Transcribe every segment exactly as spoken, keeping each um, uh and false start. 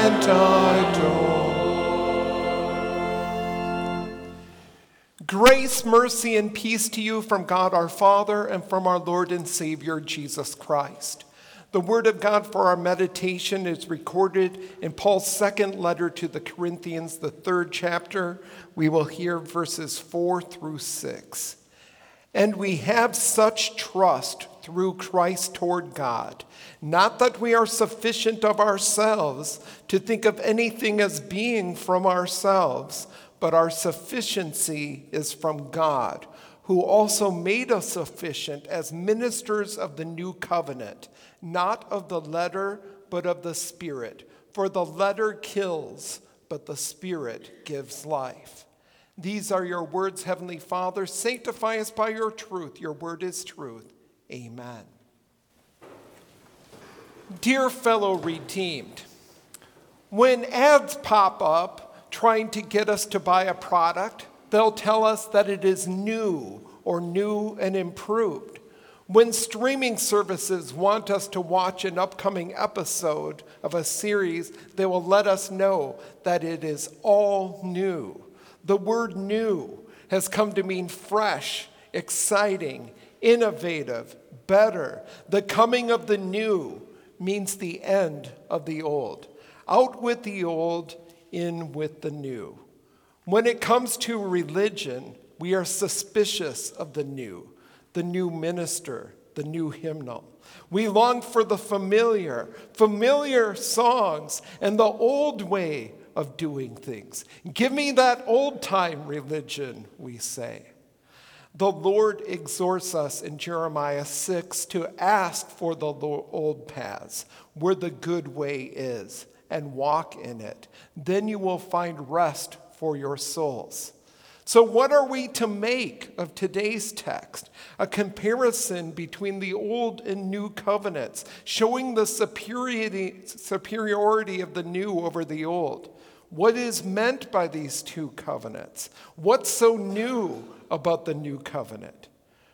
and adore. Grace, mercy, and peace to you from God our Father and from our Lord and Savior Jesus Christ. The word of God for our meditation is recorded in Paul's second letter to the Corinthians, the third chapter. We will hear verses four through six. And we have such trust through Christ toward God, not that we are sufficient of ourselves to think of anything as being from ourselves, but our sufficiency is from God, who also made us sufficient as ministers of the new covenant, not of the letter, but of the Spirit. For the letter kills, but the Spirit gives life. These are your words, Heavenly Father. Sanctify us by your truth. Your word is truth. Amen. Dear fellow redeemed, when ads pop up trying to get us to buy a product, they'll tell us that it is new or new and improved. When streaming services want us to watch an upcoming episode of a series, they will let us know that it is all new. The word new has come to mean fresh, exciting, innovative, better. The coming of the new means the end of the old. Out with the old, in with the new. When it comes to religion, we are suspicious of the new, the new minister, the new hymnal. We long for the familiar, familiar songs and the old way of doing things. Give me that old-time religion, we say. The Lord exhorts us in Jeremiah six to ask for the old paths, where the good way is, and walk in it. Then you will find rest for your souls. So what are we to make of today's text? A comparison between the old and new covenants, showing the superiority, superiority of the new over the old. What is meant by these two covenants? What's so new about the new covenant?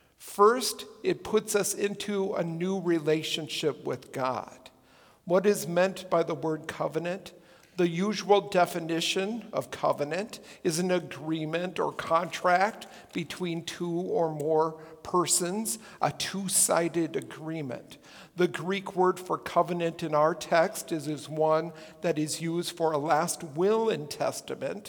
First, it puts us into a new relationship with God. What is meant by the word covenant? The usual definition of covenant is an agreement or contract between two or more persons, a two-sided agreement. The Greek word for covenant in our text is, is one that is used for a last will and testament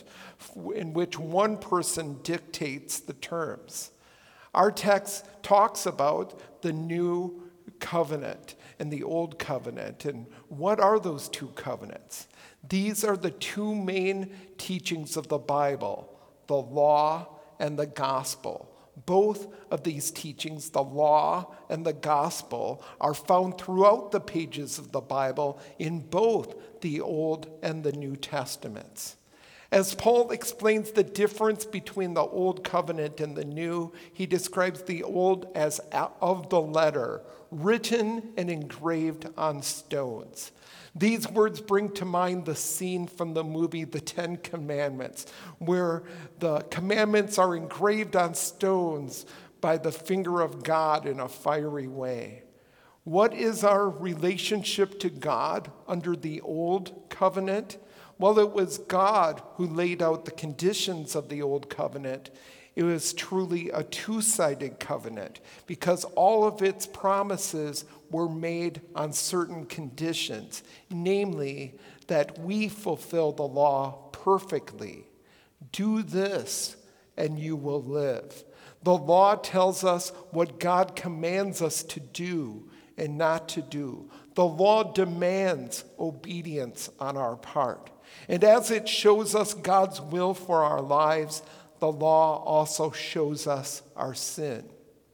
in which one person dictates the terms. Our text talks about the new covenant and the old covenant. And what are those two covenants? These are the two main teachings of the Bible, the law and the gospel. Both of these teachings, the law and the gospel, are found throughout the pages of the Bible in both the Old and the New Testaments. As Paul explains the difference between the old covenant and the new, he describes the old as of the letter, written and engraved on stones. These words bring to mind the scene from the movie The Ten Commandments, where the commandments are engraved on stones by the finger of God in a fiery way. What is our relationship to God under the old covenant? Well, it was God who laid out the conditions of the old covenant. It was truly a two-sided covenant because all of its promises were made on certain conditions, namely that we fulfill the law perfectly. Do this and you will live. The law tells us what God commands us to do and not to do. The law demands obedience on our part. And as it shows us God's will for our lives, the law also shows us our sin.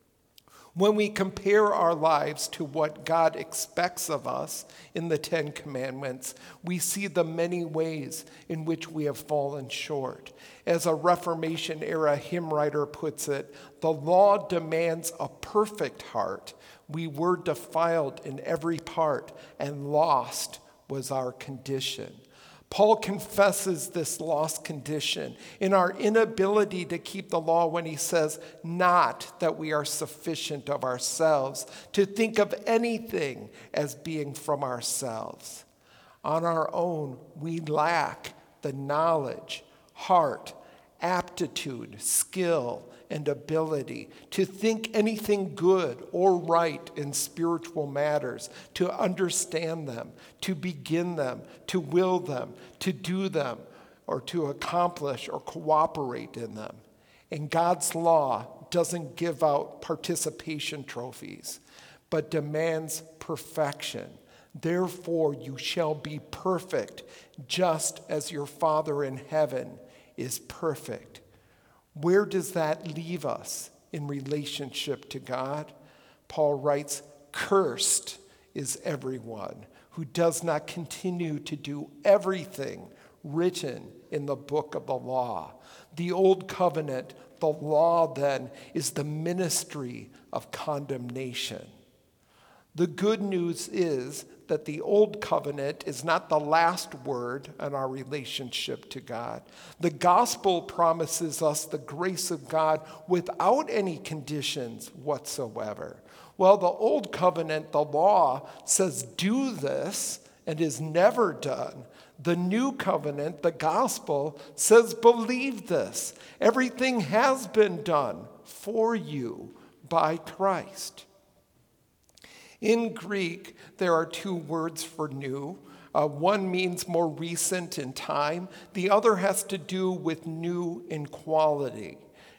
When we compare our lives to what God expects of us in the Ten Commandments, we see the many ways in which we have fallen short. As a Reformation-era hymn writer puts it, the law demands a perfect heart. We were defiled in every part, and lost was our condition. Paul confesses this lost condition in our inability to keep the law when he says, not that we are sufficient of ourselves to think of anything as being from ourselves. On our own, we lack the knowledge, heart, aptitude, skill, and ability to think anything good or right in spiritual matters, to understand them, to begin them, to will them, to do them, or to accomplish or cooperate in them. And God's law doesn't give out participation trophies, but demands perfection. Therefore, you shall be perfect, just as your Father in heaven is perfect. Where does that leave us in relationship to God? Paul writes, "Cursed is everyone who does not continue to do everything written in the book of the law." The old covenant, the law then, is the ministry of condemnation. The good news is that the old covenant is not the last word on our relationship to God. The gospel promises us the grace of God without any conditions whatsoever. Well, the old covenant, the law, says do this and is never done. The new covenant, the gospel, says believe this. Everything has been done for you by Christ. In Greek, there are two words for new. Uh, one means more recent in time. The other has to do with new in quality.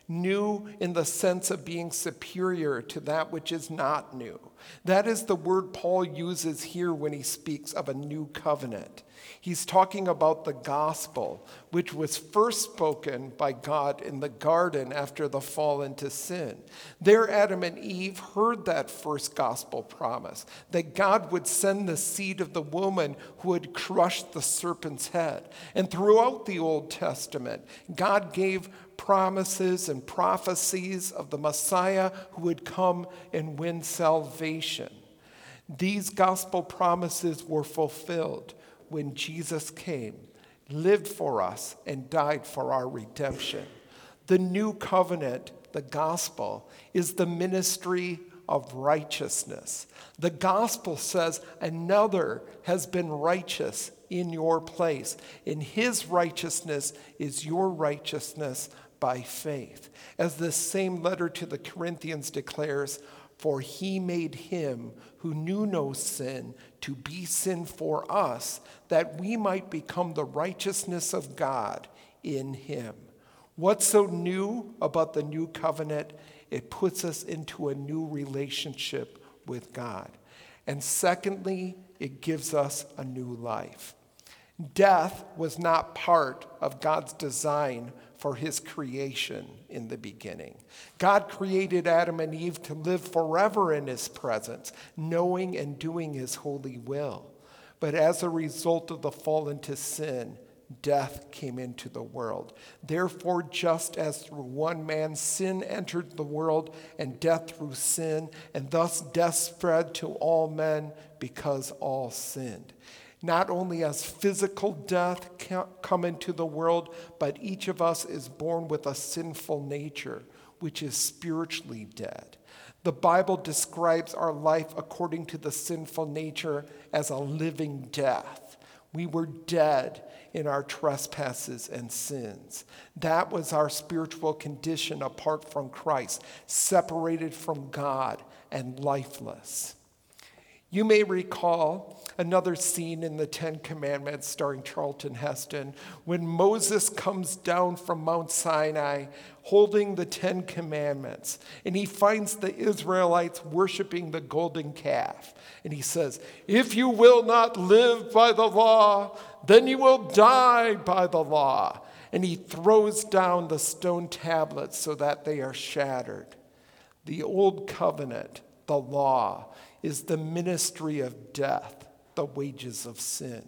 New in the sense of being superior to that which is not new. That is the word Paul uses here when he speaks of a new covenant. He's talking about the gospel, which was first spoken by God in the garden after the fall into sin. There, Adam and Eve heard that first gospel promise, that God would send the seed of the woman who would crush the serpent's head. And throughout the Old Testament, God gave promises and prophecies of the Messiah who would come and win salvation. These gospel promises were fulfilled when Jesus came, lived for us, and died for our redemption. The new covenant, the gospel, is the ministry of righteousness. The gospel says another has been righteous in your place, and his righteousness is your righteousness by faith. As this same letter to the Corinthians declares, for he made him who knew no sin to be sin for us, that we might become the righteousness of God in him. What's so new about the new covenant? It puts us into a new relationship with God. And secondly, it gives us a new life. Death was not part of God's design for his creation in the beginning. God created Adam and Eve to live forever in his presence, knowing and doing his holy will. But as a result of the fall into sin, death came into the world. Therefore, just as through one man sin entered the world, and death through sin, and thus death spread to all men because all sinned. Not only has physical death come into the world, but each of us is born with a sinful nature, which is spiritually dead. The Bible describes our life according to the sinful nature as a living death. We were dead in our trespasses and sins. That was our spiritual condition apart from Christ, separated from God and lifeless. You may recall another scene in the Ten Commandments starring Charlton Heston when Moses comes down from Mount Sinai holding the Ten Commandments, and he finds the Israelites worshiping the golden calf. And he says, if you will not live by the law, then you will die by the law. And he throws down the stone tablets so that they are shattered. The old covenant, the law, is the ministry of death, the wages of sin.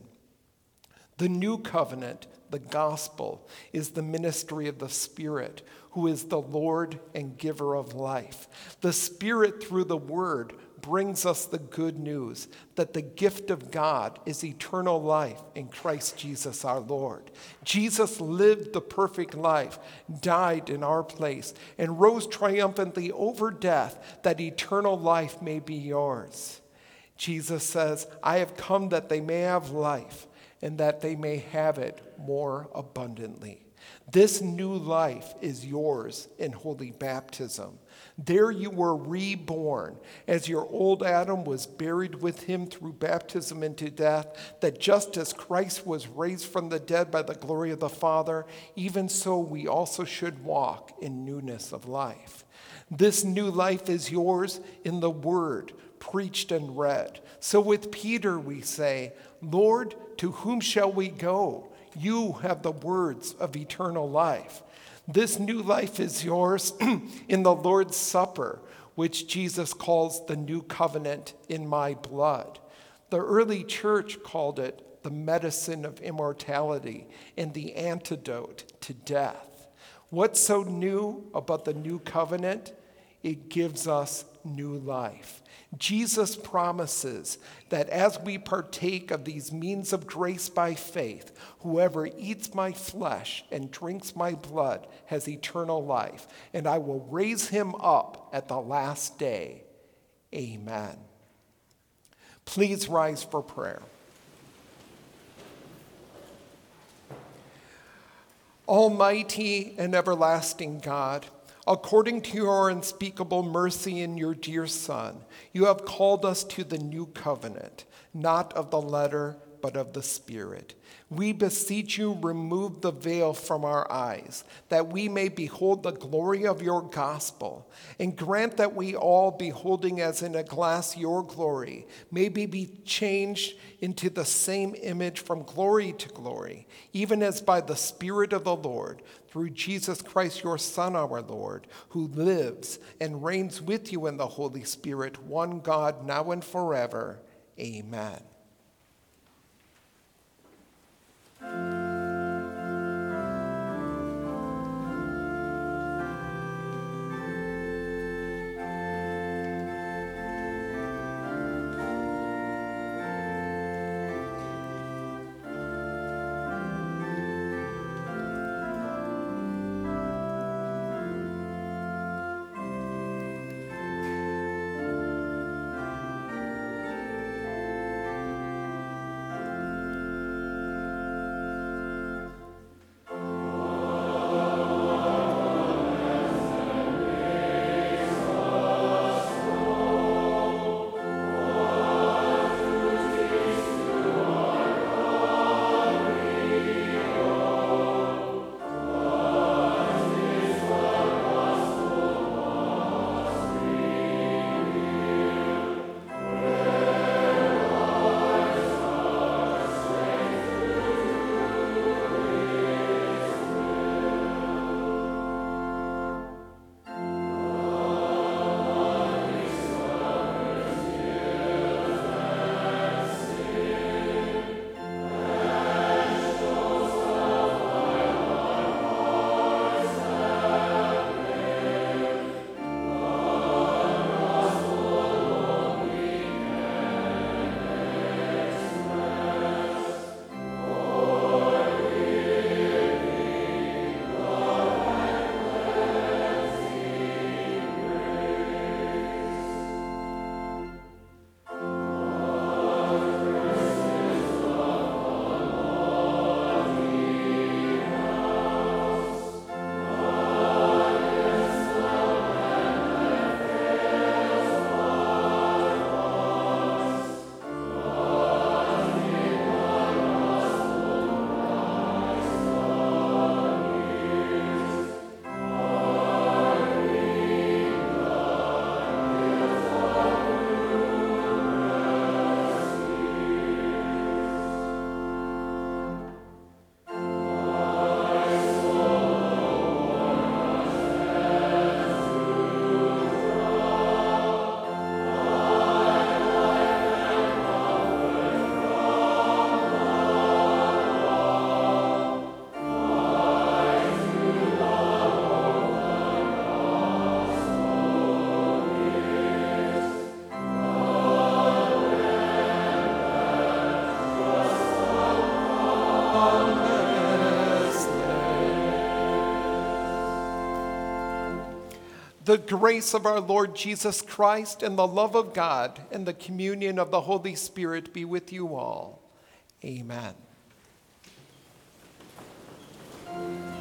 The new covenant, the gospel, is the ministry of the Spirit, who is the Lord and giver of life. The Spirit, through the Word, brings us the good news that the gift of God is eternal life in Christ Jesus our Lord. Jesus lived the perfect life, died in our place, and rose triumphantly over death that eternal life may be yours. Jesus says, I have come that they may have life and that they may have it more abundantly. This new life is yours in holy baptism. There you were reborn, as your old Adam was buried with him through baptism into death, that just as Christ was raised from the dead by the glory of the Father, even so we also should walk in newness of life. This new life is yours in the word, preached and read. So with Peter we say, Lord, to whom shall we go? You have the words of eternal life. This new life is yours in the Lord's Supper, which Jesus calls the new covenant in my blood. The early church called it the medicine of immortality and the antidote to death. What's so new about the new covenant? It gives us new life. Jesus promises that as we partake of these means of grace by faith, whoever eats my flesh and drinks my blood has eternal life, and I will raise him up at the last day. Amen. Please rise for prayer. Almighty and everlasting God, according to your unspeakable mercy in your dear Son, you have called us to the new covenant, not of the letter, but of the Spirit. We beseech you, remove the veil from our eyes, that we may behold the glory of your gospel, and grant that we all, beholding as in a glass your glory, may be changed into the same image from glory to glory, even as by the Spirit of the Lord, through Jesus Christ, your Son, our Lord, who lives and reigns with you in the Holy Spirit, one God, now and forever. Amen. The grace of our Lord Jesus Christ and the love of God and the communion of the Holy Spirit be with you all. Amen.